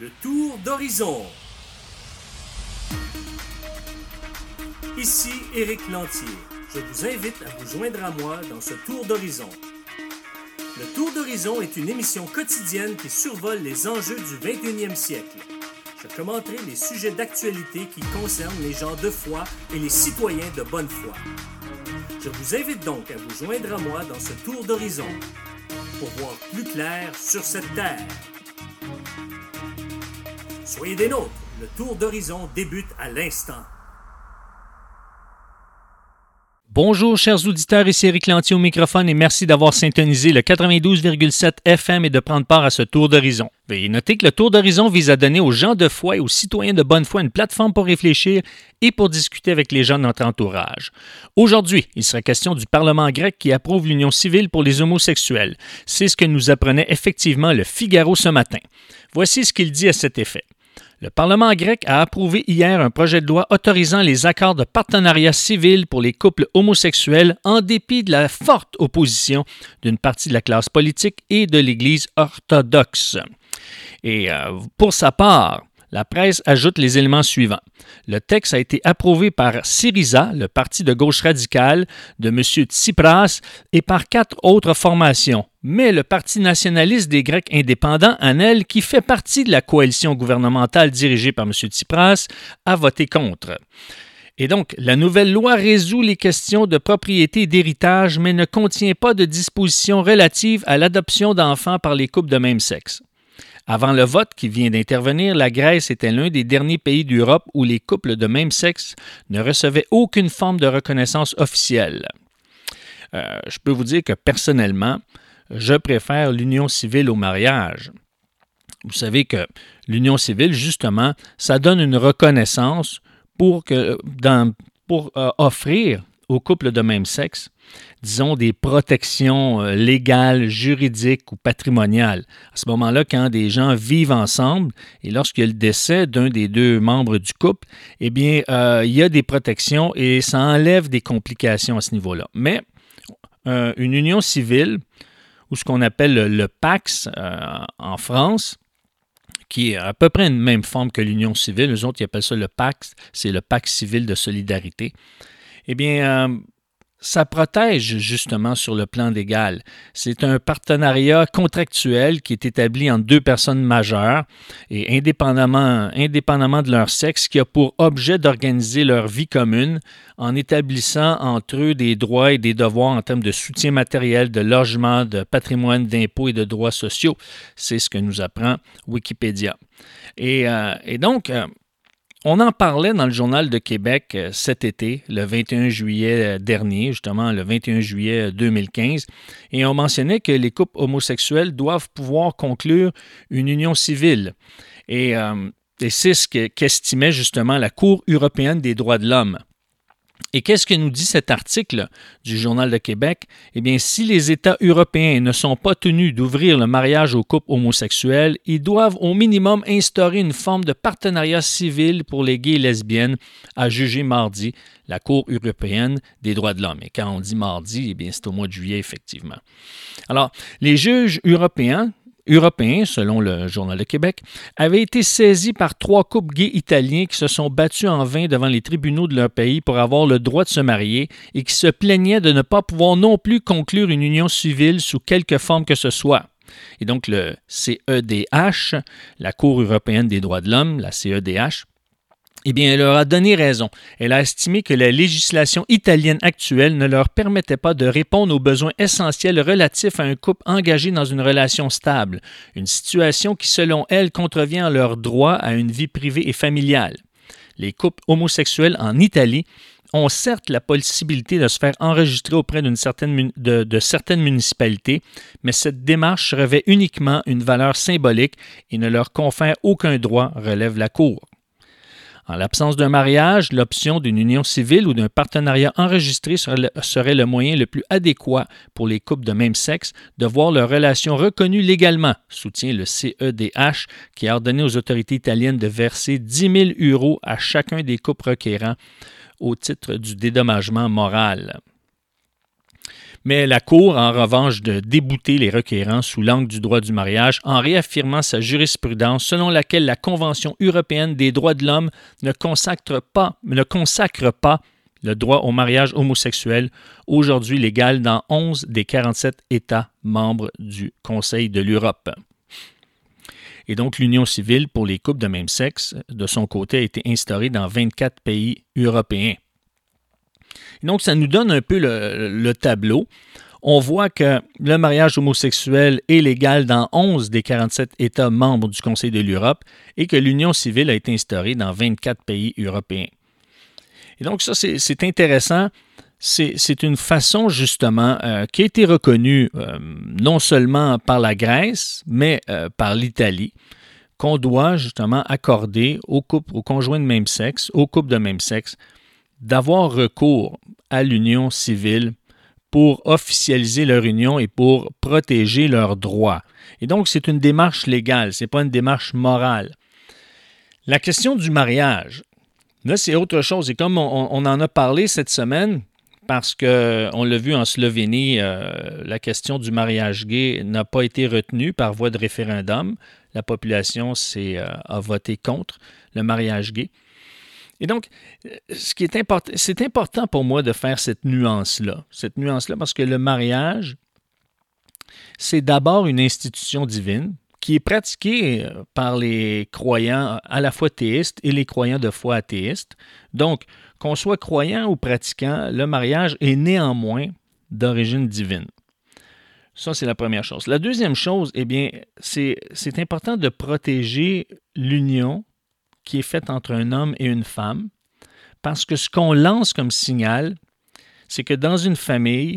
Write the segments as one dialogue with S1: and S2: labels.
S1: Le tour d'horizon. Ici Éric Lantier. Je vous invite à vous joindre à moi dans ce tour d'horizon. Le tour d'horizon est une émission quotidienne qui survole les enjeux du 21e siècle. Je commenterai les sujets d'actualité qui concernent les gens de foi et les citoyens de bonne foi. Je vous invite donc à vous joindre à moi dans ce tour d'horizon pour voir plus clair sur cette terre. Soyez des nôtres, le tour d'horizon débute à l'instant.
S2: Bonjour chers auditeurs, ici Éric Lantier au microphone et merci d'avoir syntonisé le 92,7 FM et de prendre part à ce tour d'horizon. Veuillez noter que le tour d'horizon vise à donner aux gens de foi et aux citoyens de bonne foi une plateforme pour réfléchir et pour discuter avec les gens de notre entourage. Aujourd'hui, il sera question du Parlement grec qui approuve l'union civile pour les homosexuels. C'est ce que nous apprenait effectivement le Figaro ce matin. Voici ce qu'il dit à cet effet. Le Parlement grec a approuvé hier un projet de loi autorisant les accords de partenariat civil pour les couples homosexuels en dépit de la forte opposition d'une partie de la classe politique et de l'Église orthodoxe. Et pour sa part, la presse ajoute les éléments suivants. Le texte a été approuvé par Syriza, le parti de gauche radicale de M. Tsipras, et par 4 autres formations. Mais le Parti nationaliste des Grecs indépendants, ANEL, qui fait partie de la coalition gouvernementale dirigée par M. Tsipras, a voté contre. Et donc, la nouvelle loi résout les questions de propriété et d'héritage, mais ne contient pas de dispositions relatives à l'adoption d'enfants par les couples de même sexe. Avant le vote qui vient d'intervenir, la Grèce était l'un des derniers pays d'Europe où les couples de même sexe ne recevaient aucune forme de reconnaissance officielle. Je peux vous dire que personnellement, je préfère l'union civile au mariage. Vous savez que l'union civile, justement, ça donne une reconnaissance pour offrir aux couples de même sexe, disons, des protections légales, juridiques ou patrimoniales. À ce moment-là, quand des gens vivent ensemble et lorsqu'il y a le décès d'un des deux membres du couple, eh bien, il y a des protections et ça enlève des complications à ce niveau-là. Mais une union civile, ou ce qu'on appelle le PACS en France, qui est à peu près une même forme que l'union civile, eux autres, ils appellent ça le PACS, c'est le Pacte civil de solidarité. Eh bien, ça protège justement sur le plan légal. C'est un partenariat contractuel qui est établi entre deux personnes majeures et indépendamment de leur sexe, qui a pour objet d'organiser leur vie commune en établissant entre eux des droits et des devoirs en termes de soutien matériel, de logement, de patrimoine, d'impôts et de droits sociaux. C'est ce que nous apprend Wikipédia. Et donc, on en parlait dans le Journal de Québec cet été, le 21 juillet dernier, justement le 21 juillet 2015, et on mentionnait que les couples homosexuels doivent pouvoir conclure une union civile. Et c'est ce qu'estimait justement la Cour européenne des droits de l'homme. Et qu'est-ce que nous dit cet article du Journal de Québec? Eh bien, si les États européens ne sont pas tenus d'ouvrir le mariage aux couples homosexuels, ils doivent au minimum instaurer une forme de partenariat civil pour les gays et lesbiennes, a jugé mardi la Cour européenne des droits de l'homme. Et quand on dit mardi, eh bien, c'est au mois de juillet, effectivement. Alors, les juges européens, selon le Journal de Québec, avaient été saisis par 3 couples gays italiens qui se sont battus en vain devant les tribunaux de leur pays pour avoir le droit de se marier et qui se plaignaient de ne pas pouvoir non plus conclure une union civile sous quelque forme que ce soit. Et donc le CEDH, la Cour européenne des droits de l'homme, la CEDH, eh bien, elle leur a donné raison. Elle a estimé que la législation italienne actuelle ne leur permettait pas de répondre aux besoins essentiels relatifs à un couple engagé dans une relation stable, une situation qui, selon elle, contrevient à leur droit à une vie privée et familiale. Les couples homosexuels en Italie ont certes la possibilité de se faire enregistrer auprès de certaines municipalités, mais cette démarche revêt uniquement une valeur symbolique et ne leur confère aucun droit, relève la Cour. En l'absence d'un mariage, l'option d'une union civile ou d'un partenariat enregistré serait le moyen le plus adéquat pour les couples de même sexe de voir leur relation reconnue légalement, soutient le CEDH, qui a ordonné aux autorités italiennes de verser 10 000 € à chacun des couples requérants au titre du dédommagement moral. Mais la Cour, en revanche, de débouter les requérants sous l'angle du droit du mariage en réaffirmant sa jurisprudence selon laquelle la Convention européenne des droits de l'homme ne consacre pas le droit au mariage homosexuel, aujourd'hui légal dans 11 des 47 États membres du Conseil de l'Europe. Et donc, l'union civile pour les couples de même sexe, de son côté, a été instaurée dans 24 pays européens. Et donc, ça nous donne un peu le tableau. On voit que le mariage homosexuel est légal dans 11 des 47 États membres du Conseil de l'Europe et que l'union civile a été instaurée dans 24 pays européens. Et donc, ça, c'est intéressant. C'est une façon, justement, qui a été reconnue non seulement par la Grèce, mais par l'Italie, qu'on doit justement accorder aux conjoints de même sexe, aux couples de même sexe, d'avoir recours à l'union civile pour officialiser leur union et pour protéger leurs droits. Et donc, c'est une démarche légale, ce n'est pas une démarche morale. La question du mariage, là, c'est autre chose. Et comme on en a parlé cette semaine, parce qu'on l'a vu en Slovénie, la question du mariage gay n'a pas été retenue par voie de référendum. La population a voté contre le mariage gay. Et donc, c'est important pour moi de faire cette nuance-là parce que le mariage, c'est d'abord une institution divine qui est pratiquée par les croyants à la fois théistes et les croyants de foi athéistes. Donc, qu'on soit croyant ou pratiquant, le mariage est néanmoins d'origine divine. Ça, c'est la première chose. La deuxième chose, eh bien, c'est important de protéger l'union qui est faite entre un homme et une femme, parce que ce qu'on lance comme signal, c'est que dans une famille,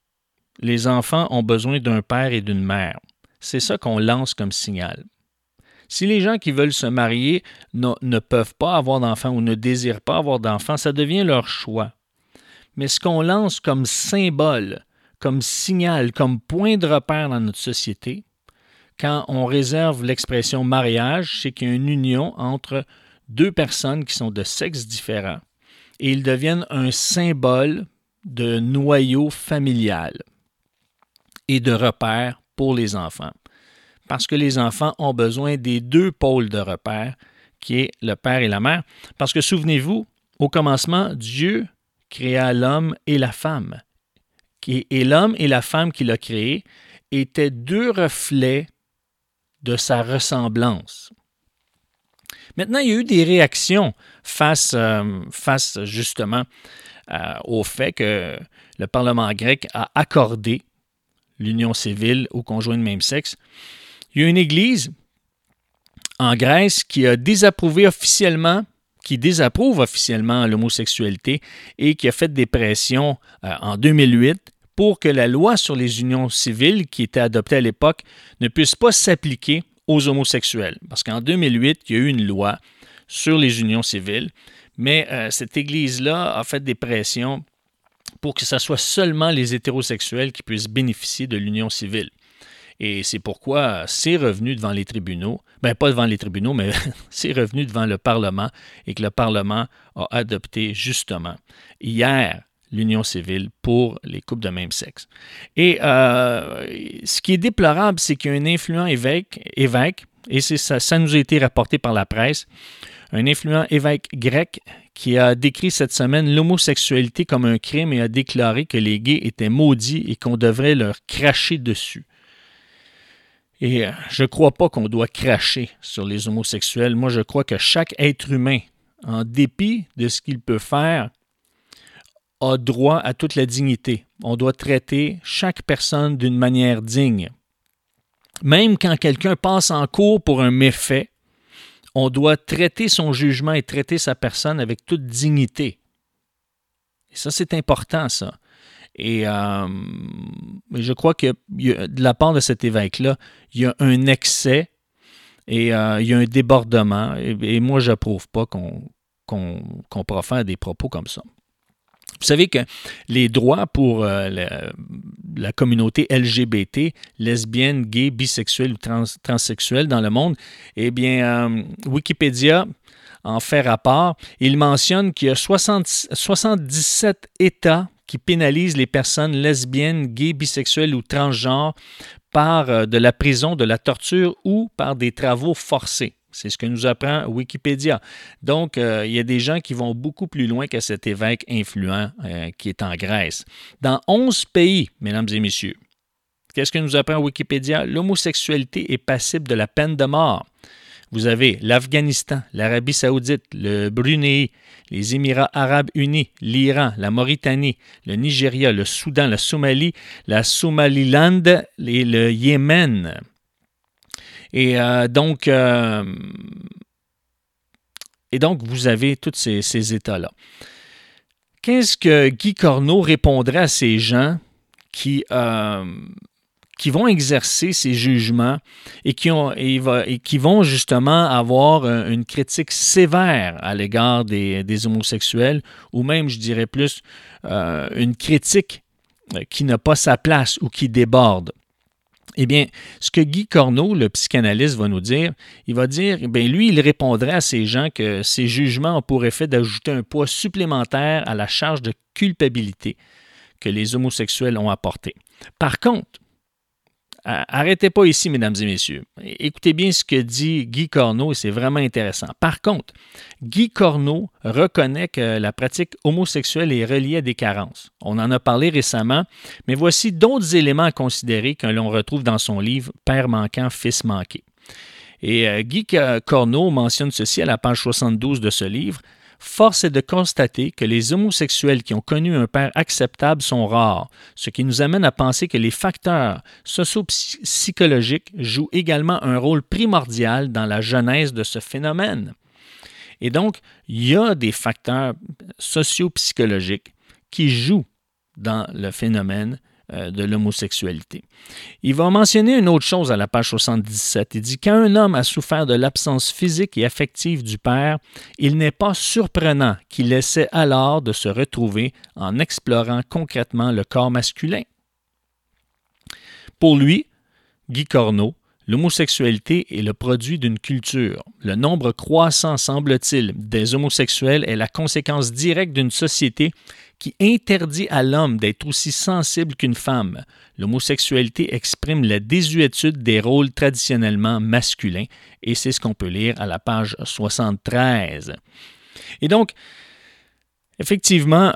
S2: les enfants ont besoin d'un père et d'une mère. C'est ça qu'on lance comme signal. Si les gens qui veulent se marier ne peuvent pas avoir d'enfants ou ne désirent pas avoir d'enfants, ça devient leur choix. Mais ce qu'on lance comme symbole, comme signal, comme point de repère dans notre société, quand on réserve l'expression mariage, c'est qu'il y a une union entre deux personnes qui sont de sexes différents et ils deviennent un symbole de noyau familial et de repère pour les enfants. Parce que les enfants ont besoin des deux pôles de repère, qui est le père et la mère. Parce que souvenez-vous, au commencement, Dieu créa l'homme et la femme. Et l'homme et la femme qu'il a créés étaient deux reflets de sa ressemblance. Maintenant, il y a eu des réactions face justement au fait que le Parlement grec a accordé l'union civile aux conjoints de même sexe. Il y a une église en Grèce qui désapprouve officiellement l'homosexualité et qui a fait des pressions en 2008 pour que la loi sur les unions civiles qui était adoptée à l'époque ne puisse pas s'appliquer aux homosexuels. Parce qu'en 2008, il y a eu une loi sur les unions civiles, mais cette église-là a fait des pressions pour que ce soit seulement les hétérosexuels qui puissent bénéficier de l'union civile. Et c'est pourquoi c'est revenu devant les tribunaux, pas devant les tribunaux, mais c'est revenu devant le Parlement et que le Parlement a adopté justement hier l'union civile pour les couples de même sexe. Et ce qui est déplorable, c'est qu'il y a un influent évêque et ça nous a été rapporté par la presse, un influent évêque grec qui a décrit cette semaine l'homosexualité comme un crime et a déclaré que les gays étaient maudits et qu'on devrait leur cracher dessus. Et je ne crois pas qu'on doit cracher sur les homosexuels. Moi, je crois que chaque être humain, en dépit de ce qu'il peut faire, a droit à toute la dignité. On doit traiter chaque personne d'une manière digne. Même quand quelqu'un passe en cour pour un méfait, on doit traiter son jugement et traiter sa personne avec toute dignité. Et ça, c'est important, ça. Et je crois que de la part de cet évêque-là, il y a un excès et il y a un débordement. Et moi, je n'approuve pas qu'on profère des propos comme ça. Vous savez que les droits pour la communauté LGBT, lesbienne, gay, bisexuelle ou transsexuelle dans le monde, eh bien, Wikipédia en fait rapport. Il mentionne qu'il y a 77 États qui pénalise les personnes lesbiennes, gays, bisexuelles ou transgenres par de la prison, de la torture ou par des travaux forcés. C'est ce que nous apprend Wikipédia. Donc, il y a des gens qui vont beaucoup plus loin que cet évêque influent qui est en Grèce. Dans 11 pays, mesdames et messieurs, qu'est-ce que nous apprend Wikipédia? L'homosexualité est passible de la peine de mort. Vous avez l'Afghanistan, l'Arabie saoudite, le Brunei, les Émirats arabes unis, l'Iran, la Mauritanie, le Nigeria, le Soudan, la Somalie, la Somaliland et le Yémen. Et donc, vous avez tous ces États-là. Qu'est-ce que Guy Corneau répondrait à ces gens qui vont exercer ces jugements et qui vont justement avoir une critique sévère à l'égard des homosexuels, ou même, je dirais plus, une critique qui n'a pas sa place ou qui déborde? Eh bien, ce que Guy Corneau, le psychanalyste, va nous dire, il va dire, lui, il répondrait à ces gens que ces jugements ont pour effet d'ajouter un poids supplémentaire à la charge de culpabilité que les homosexuels ont apportée. Par contre, arrêtez pas ici, mesdames et messieurs. Écoutez bien ce que dit Guy Corneau et c'est vraiment intéressant. Par contre, Guy Corneau reconnaît que la pratique homosexuelle est reliée à des carences. On en a parlé récemment, mais voici d'autres éléments à considérer que l'on retrouve dans son livre « Père manquant, fils manqué ». Et Guy Corneau mentionne ceci à la page 72 de ce livre. Force est de constater que les homosexuels qui ont connu un père acceptable sont rares, ce qui nous amène à penser que les facteurs socio-psychologiques jouent également un rôle primordial dans la genèse de ce phénomène. Et donc, il y a des facteurs socio-psychologiques qui jouent dans le phénomène de l'homosexualité. Il va mentionner une autre chose à la page 77. Il dit « Quand un homme a souffert de l'absence physique et affective du père, il n'est pas surprenant qu'il essaie alors de se retrouver en explorant concrètement le corps masculin. » Pour lui, Guy Corneau, l'homosexualité est le produit d'une culture. Le nombre croissant, semble-t-il, des homosexuels est la conséquence directe d'une société qui interdit à l'homme d'être aussi sensible qu'une femme. L'homosexualité exprime la désuétude des rôles traditionnellement masculins, et c'est ce qu'on peut lire à la page 73. Et donc, effectivement,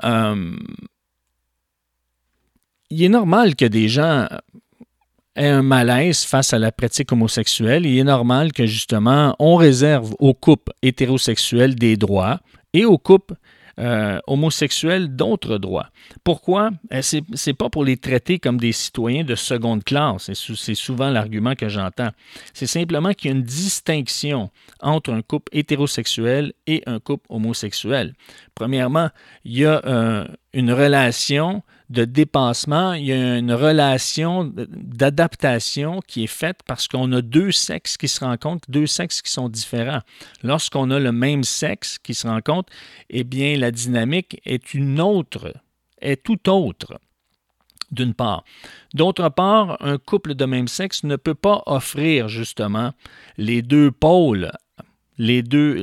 S2: il est normal que des gens aient un malaise face à la pratique homosexuelle. Il est normal que, justement, on réserve aux couples hétérosexuels des droits et aux couples homosexuels d'autres droits. Pourquoi? C'est pas pour les traiter comme des citoyens de seconde classe. C'est souvent l'argument que j'entends. C'est simplement qu'il y a une distinction entre un couple hétérosexuel et un couple homosexuel. Premièrement, il y a une relation de dépassement, il y a une relation d'adaptation qui est faite parce qu'on a deux sexes qui se rencontrent, deux sexes qui sont différents. Lorsqu'on a le même sexe qui se rencontre, eh bien, la dynamique est tout autre, d'une part. D'autre part, un couple de même sexe ne peut pas offrir, justement, les deux pôles, les deux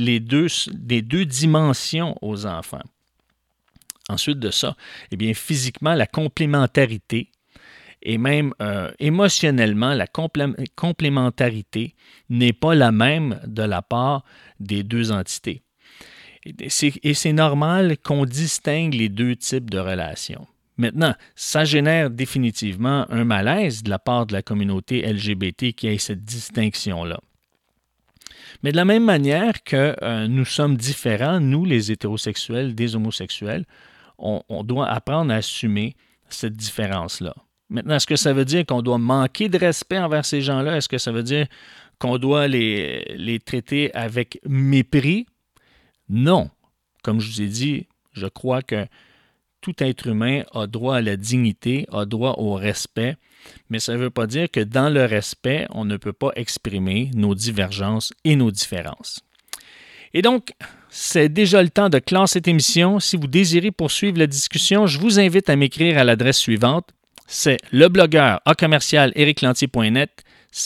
S2: dimensions aux enfants. Ensuite de ça, eh bien, physiquement, la complémentarité et même émotionnellement, la complémentarité n'est pas la même de la part des deux entités. Et c'est normal qu'on distingue les deux types de relations. Maintenant, ça génère définitivement un malaise de la part de la communauté LGBT qui ait cette distinction-là. Mais de la même manière que nous sommes différents, nous, les hétérosexuels, des homosexuels, on doit apprendre à assumer cette différence-là. Maintenant, est-ce que ça veut dire qu'on doit manquer de respect envers ces gens-là? Est-ce que ça veut dire qu'on doit les traiter avec mépris? Non. Comme je vous ai dit, je crois que tout être humain a droit à la dignité, a droit au respect, mais ça ne veut pas dire que dans le respect, on ne peut pas exprimer nos divergences et nos différences. Et donc, c'est déjà le temps de clore cette émission. Si vous désirez poursuivre la discussion, je vous invite à m'écrire à l'adresse suivante. C'est leblogueur@ericlantier.net. C'est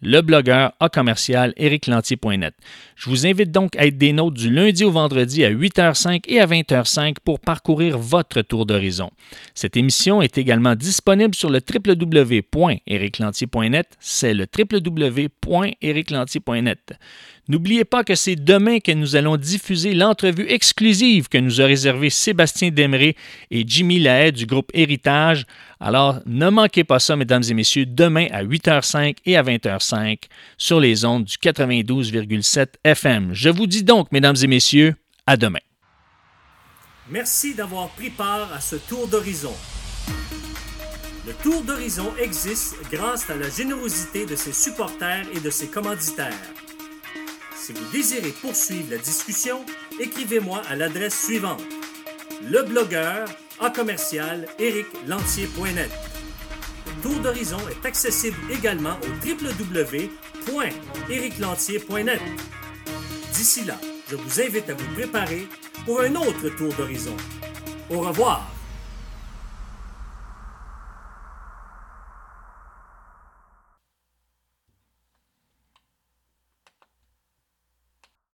S2: le blogueur à commercial ericlantier.net. Je vous invite donc à être des nôtres du lundi au vendredi à 8h05 et à 20h05 pour parcourir votre tour d'horizon. Cette émission est également disponible sur le www.ericlantier.net. C'est le www.ericlantier.net. N'oubliez pas que c'est demain que nous allons diffuser l'entrevue exclusive que nous a réservée Sébastien Desmarais et Jimmy Lahaye du groupe Héritage. Alors, ne manquez pas ça, mesdames et messieurs, demain à 8h05 et à 20h05 sur les ondes du 92,7 FM. Je vous dis donc, mesdames et messieurs, à demain.
S1: Merci d'avoir pris part à ce tour d'horizon. Le tour d'horizon existe grâce à la générosité de ses supporters et de ses commanditaires. Si vous désirez poursuivre la discussion, écrivez-moi à l'adresse suivante: leblogueur@ericlantier.net. Le tour d'horizon est accessible également au www.ericlantier.net. D'ici là, je vous invite à vous préparer pour un autre tour d'horizon. Au revoir!